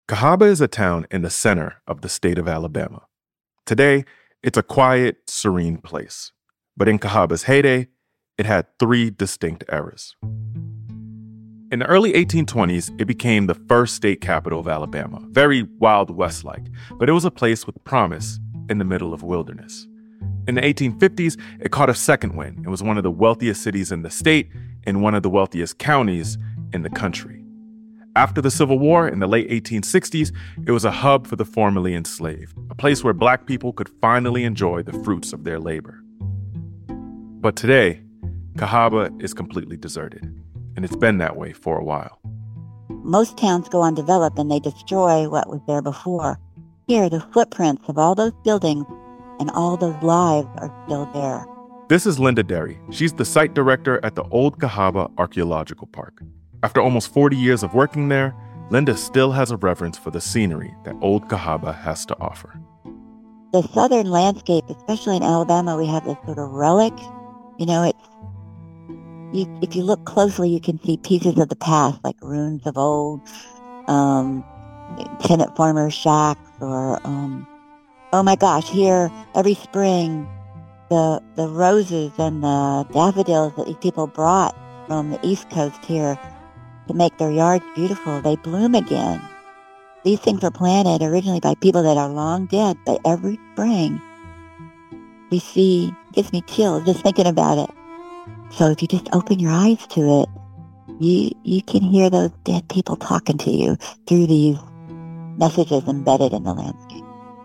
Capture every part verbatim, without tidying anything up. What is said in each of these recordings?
Cahaba is a town in the center of the state of Alabama. Today, it's a quiet, serene place. But in Cahaba's heyday, it had three distinct eras. In the early eighteen twenties, it became the first state capital of Alabama, very Wild West-like, but it was a place with promise in the middle of wilderness. In the eighteen fifties, it caught a second wind. It was one of the wealthiest cities in the state and one of the wealthiest counties in the country. After the Civil War in the late eighteen sixties, it was a hub for the formerly enslaved, a place where Black people could finally enjoy the fruits of their labor. But today, Cahaba is completely deserted, and it's been that way for a while. Most towns go undeveloped and they destroy what was there before. Here, the footprints of all those buildings and all those lives are still there. This is Linda Derry. She's the site director at the Old Cahaba Archaeological Park. After almost forty years of working there, Linda still has a reverence for the scenery that Old Cahaba has to offer. The southern landscape, especially in Alabama, we have this sort of relic. You know, it's you, if you look closely, you can see pieces of the past, like ruins of old um, tenant farmer shacks, or um, oh my gosh, here every spring, the the roses and the daffodils that these people brought from the East Coast here to make their yards beautiful, they bloom again. These things were planted originally by people that are long dead, but every spring we see, gives me chills just thinking about it. So if you just open your eyes to it, you you can hear those dead people talking to you through these messages embedded in the landscape.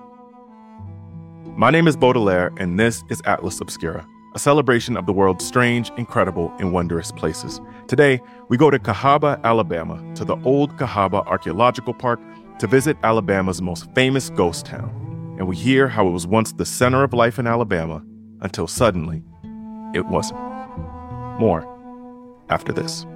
My name is Baudelaire, and this is Atlas Obscura, a celebration of the world's strange, incredible, and wondrous places. Today, we go to Cahaba, Alabama, to the Old Cahaba Archaeological Park to visit Alabama's most famous ghost town. And we hear how it was once the center of life in Alabama until suddenly it wasn't. More after this.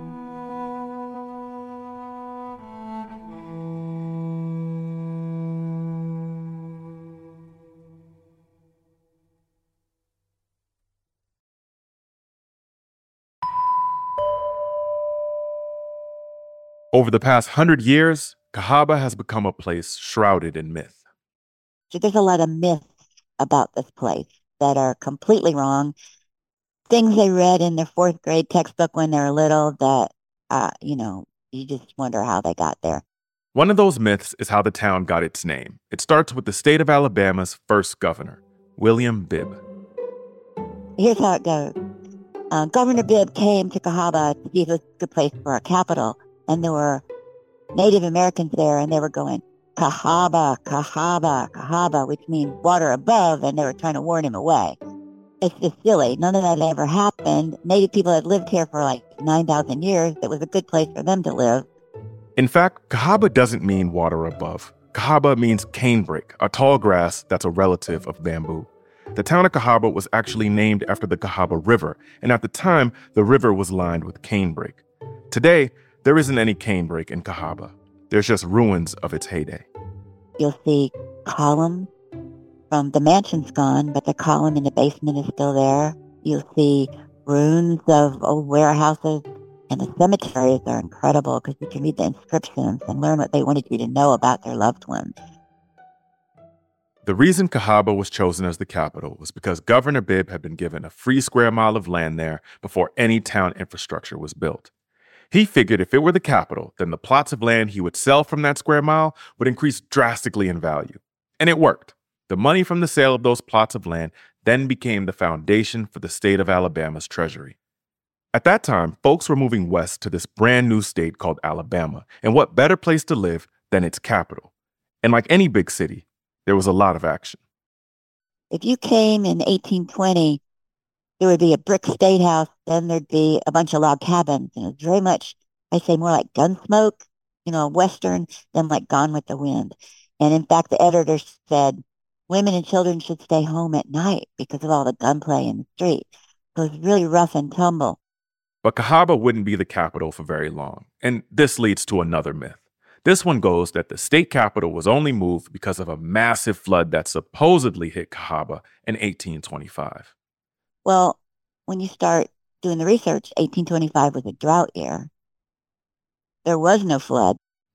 Over the past hundred years, Cahaba has become a place shrouded in myth. So there's a lot of myths about this place that are completely wrong. Things they read in their fourth grade textbook when they were little that, uh, you know, you just wonder how they got there. One of those myths is how the town got its name. It starts with the state of Alabama's first governor, William Bibb. Here's how it goes. Uh, Governor Bibb came to Cahaba to see if it was a good place for a capital. And there were Native Americans there, and they were going, Cahaba, Cahaba, Cahaba, which means water above, and they were trying to warn him away. It's just silly. None of that ever happened. Native people had lived here for like nine thousand years. It was a good place for them to live. In fact, Cahaba doesn't mean water above. Cahaba means canebrake, a tall grass that's a relative of bamboo. The town of Cahaba was actually named after the Cahaba River, and at the time, the river was lined with canebrake. Today, there isn't any canebrake in Cahaba. There's just ruins of its heyday. You'll see columns from the mansion's gone, but the column in the basement is still there. You'll see ruins of old warehouses, and the cemeteries are incredible because you can read the inscriptions and learn what they wanted you to know about their loved ones. The reason Cahaba was chosen as the capital was because Governor Bibb had been given a free square mile of land there before any town infrastructure was built. He figured if it were the capital, then the plots of land he would sell from that square mile would increase drastically in value. And it worked. The money from the sale of those plots of land then became the foundation for the state of Alabama's treasury. At that time, folks were moving west to this brand new state called Alabama, and what better place to live than its capital? And like any big city, there was a lot of action. If you came in eighteen twenty, there would be a brick state house, then there'd be a bunch of log cabins, and it was very much, I say, more like Gunsmoke, you know, Western, than like Gone with the Wind. And in fact, the editor said women and children should stay home at night because of all the gunplay in the street. So it was really rough and tumble. But Cahaba wouldn't be the capital for very long, and this leads to another myth. This one goes that the state capital was only moved because of a massive flood that supposedly hit Cahaba in eighteen twenty-five. Well, when you start doing the research, eighteen twenty-five was a drought year. There was no flood.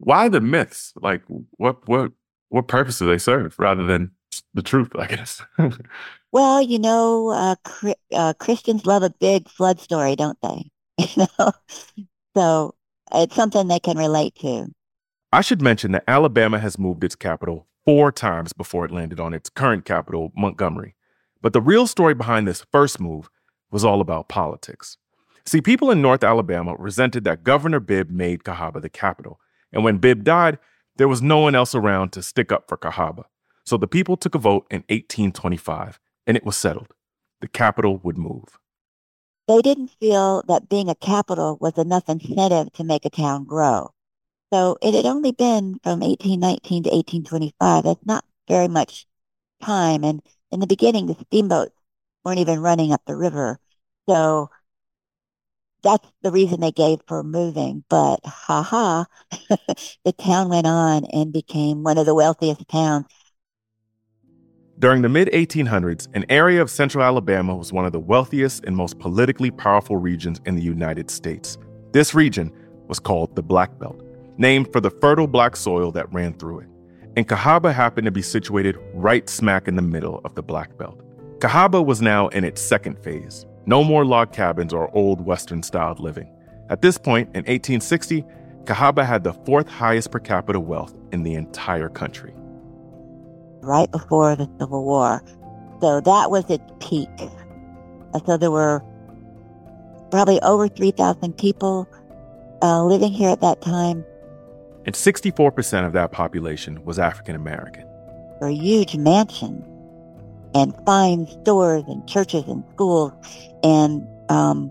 Why the myths? Like, what what what purpose do they serve rather than the truth, I guess? Well, you know, uh, Chri- uh, Christians love a big flood story, don't they? You know, so it's something they can relate to. I should mention that Alabama has moved its capital four times before it landed on its current capital, Montgomery. But the real story behind this first move was all about politics. See, people in North Alabama resented that Governor Bibb made Cahaba the capital. And when Bibb died, there was no one else around to stick up for Cahaba. So the people took a vote in eighteen twenty-five, and it was settled. The capital would move. They didn't feel that being a capital was enough incentive to make a town grow. So it had only been from eighteen nineteen to eighteen twenty-five. That's not very much time. And in the beginning, the steamboats weren't even running up the river. So that's the reason they gave for moving. But ha-ha, the town went on and became one of the wealthiest towns. During the mid eighteen hundreds, an area of central Alabama was one of the wealthiest and most politically powerful regions in the United States. This region was called the Black Belt, named for the fertile black soil that ran through it. And Cahaba happened to be situated right smack in the middle of the Black Belt. Cahaba was now in its second phase. No more log cabins or old Western-styled living. At this point, in eighteen sixty, Cahaba had the fourth highest per capita wealth in the entire country. Right before the Civil War. So that was its peak. So there were probably over three thousand people uh, living here at that time. And sixty-four percent of that population was African American. There were huge mansions and fine stores and churches and schools. And um,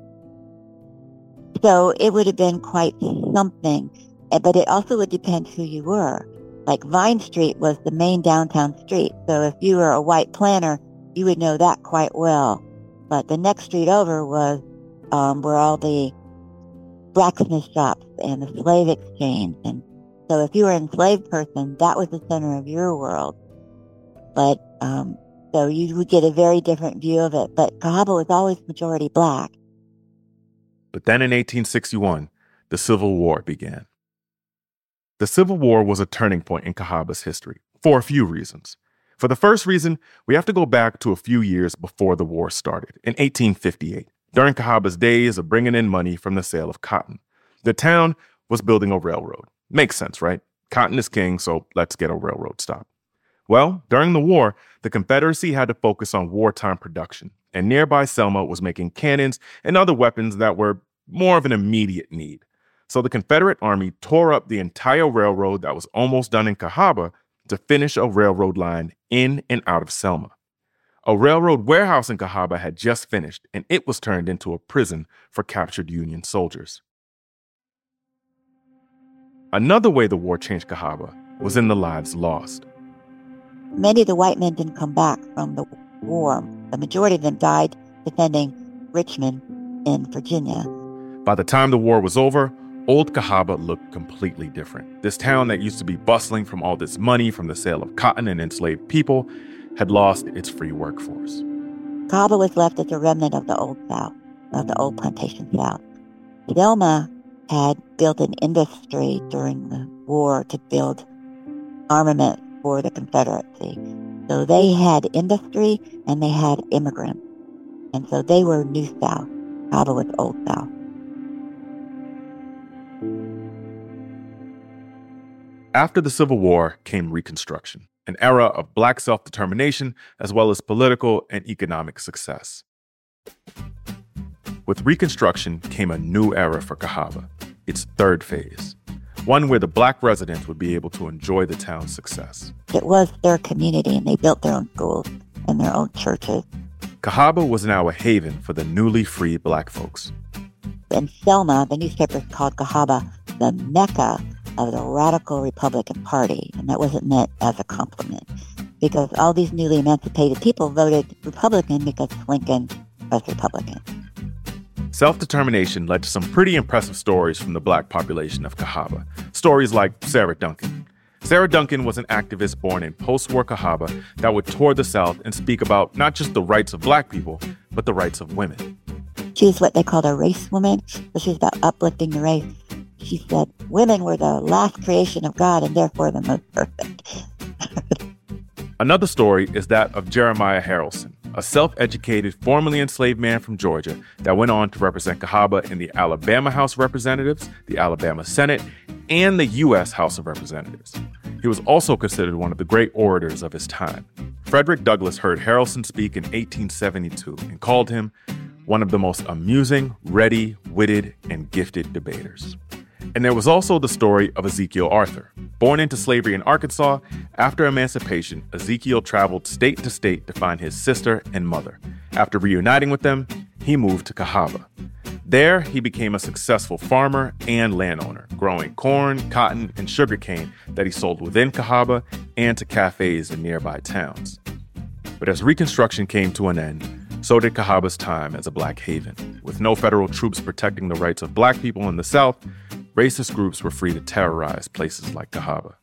so it would have been quite something. But it also would depend who you were. Like Vine Street was the main downtown street. So if you were a white planter, you would know that quite well. But the next street over was um, where all the blacksmith shops and the slave exchange. And so if you were an enslaved person, that was the center of your world. But um, so you would get a very different view of it. But Cahaba was always majority black. But then in eighteen sixty-one, the Civil War began. The Civil War was a turning point in Cahaba's history for a few reasons. For the first reason, we have to go back to a few years before the war started, in eighteen fifty-eight, during Cahaba's days of bringing in money from the sale of cotton. The town was building a railroad. Makes sense, right? Cotton is king, so let's get a railroad stop. Well, during the war, the Confederacy had to focus on wartime production, and nearby Selma was making cannons and other weapons that were more of an immediate need. So the Confederate Army tore up the entire railroad that was almost done in Cahaba to finish a railroad line in and out of Selma. A railroad warehouse in Cahaba had just finished, and it was turned into a prison for captured Union soldiers. Another way the war changed Cahaba was in the lives lost. Many of the white men didn't come back from the war. The majority of them died defending Richmond in Virginia. By the time the war was over, Old Cahaba looked completely different. This town that used to be bustling from all this money from the sale of cotton and enslaved people had lost its free workforce. Cahaba was left as a remnant of the old South, of the old plantation South. Selma had built an industry during the war to build armament for the Confederacy. So they had industry and they had immigrants. And so they were New South. Cahaba was Old South. After the Civil War came Reconstruction, an era of black self-determination as well as political and economic success. With Reconstruction came a new era for Cahaba, its third phase, one where the black residents would be able to enjoy the town's success. It was their community, and they built their own schools and their own churches. Cahaba was now a haven for the newly freed black folks. In Selma, the newspapers called Cahaba the Mecca of the Radical Republican Party, and that wasn't meant as a compliment, because all these newly emancipated people voted Republican because Lincoln was Republican. Self-determination led to some pretty impressive stories from the black population of Cahaba. Stories like Sarah Duncan. Sarah Duncan was an activist born in post-war Cahaba that would tour the South and speak about not just the rights of black people, but the rights of women. She was what they called a race woman, so she was about uplifting the race. she said, women were the last creation of God and therefore the most perfect. Another story is that of Jeremiah Harrelson, a self-educated, formerly enslaved man from Georgia that went on to represent Cahaba in the Alabama House of Representatives, the Alabama Senate, and the U S House of Representatives. He was also considered one of the great orators of his time. Frederick Douglass heard Harrelson speak in eighteen seventy-two and called him one of the most amusing, ready, witted, and gifted debaters. And there was also the story of Ezekiel Arthur. Born into slavery in Arkansas, after emancipation, Ezekiel traveled state to state to find his sister and mother. After reuniting with them, he moved to Cahaba. There, he became a successful farmer and landowner, growing corn, cotton, and sugarcane that he sold within Cahaba and to cafes in nearby towns. But as Reconstruction came to an end, so did Cahaba's time as a black haven. With no federal troops protecting the rights of black people in the South, racist groups were free to terrorize places like Cahaba.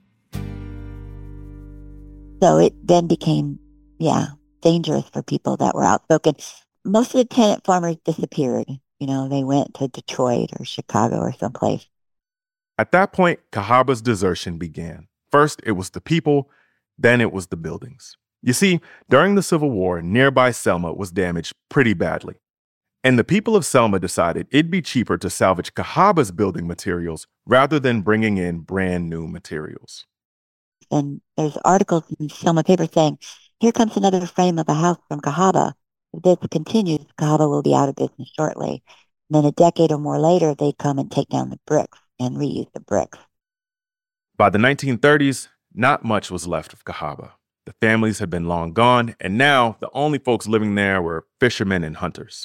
So it then became, yeah, dangerous for people that were outspoken. Most of the tenant farmers disappeared. You know, they went to Detroit or Chicago or someplace. At that point, Cahaba's desertion began. First, it was the people, then it was the buildings. You see, during the Civil War, nearby Selma was damaged pretty badly. And the people of Selma decided it'd be cheaper to salvage Cahaba's building materials rather than bringing in brand new materials. And there's articles in Selma paper saying, here comes another frame of a house from Cahaba. If this continues, Cahaba will be out of business shortly. And then a decade or more later, they come and take down the bricks and reuse the bricks. By the nineteen thirties, not much was left of Cahaba. The families had been long gone, and now the only folks living there were fishermen and hunters.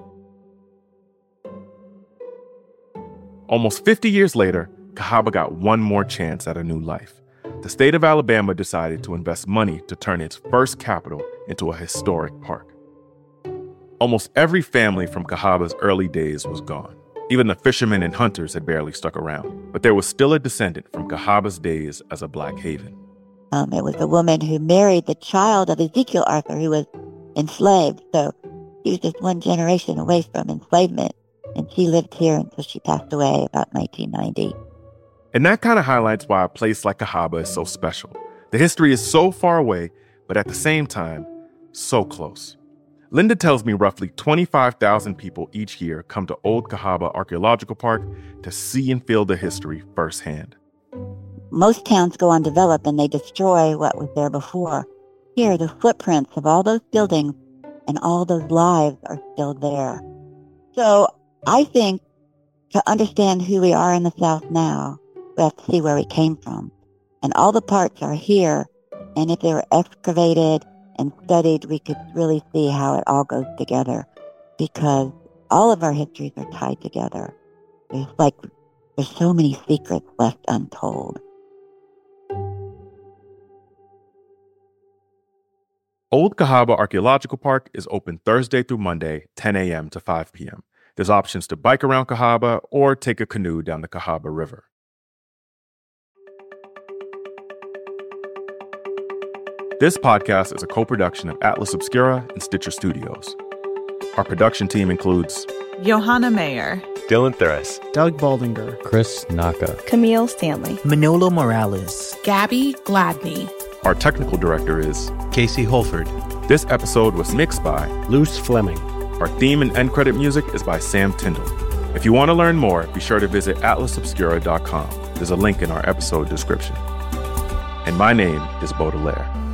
Almost fifty years later, Cahaba got one more chance at a new life. The state of Alabama decided to invest money to turn its first capital into a historic park. Almost every family from Cahaba's early days was gone. Even the fishermen and hunters had barely stuck around, but there was still a descendant from Cahaba's days as a black haven. Um, it was a woman who married the child of Ezekiel Arthur, who was enslaved. So he was just one generation away from enslavement. And she lived here until she passed away about nineteen ninety. And that kind of highlights why a place like Cahaba is so special. The history is so far away, but at the same time, so close. Linda tells me roughly twenty-five thousand people each year come to Old Cahaba Archaeological Park to see and feel the history firsthand. Most towns go undeveloped and they destroy what was there before. Here, the footprints of all those buildings and all those lives are still there. So I think to understand who we are in the South now, we have to see where we came from. And all the parts are here. And if they were excavated and studied, we could really see how it all goes together. Because all of our histories are tied together. There's like, there's so many secrets left untold. Old Cahaba Archaeological Park is open Thursday through Monday, ten a.m. to five p.m. There's options to bike around Cahaba or take a canoe down the Cahaba River. This podcast is a co-production of Atlas Obscura and Stitcher Studios. Our production team includes Johanna Mayer, Dylan Thuras, Doug Baldinger, Chris Naka, Camille Stanley, Manolo Morales, Gabby Gladney. Our technical director is Casey Holford. This episode was mixed by Luce Fleming. Our theme and end credit music is by Sam Tyndall. If you want to learn more, be sure to visit atlas obscura dot com. There's a link in our episode description. And my name is Baudelaire.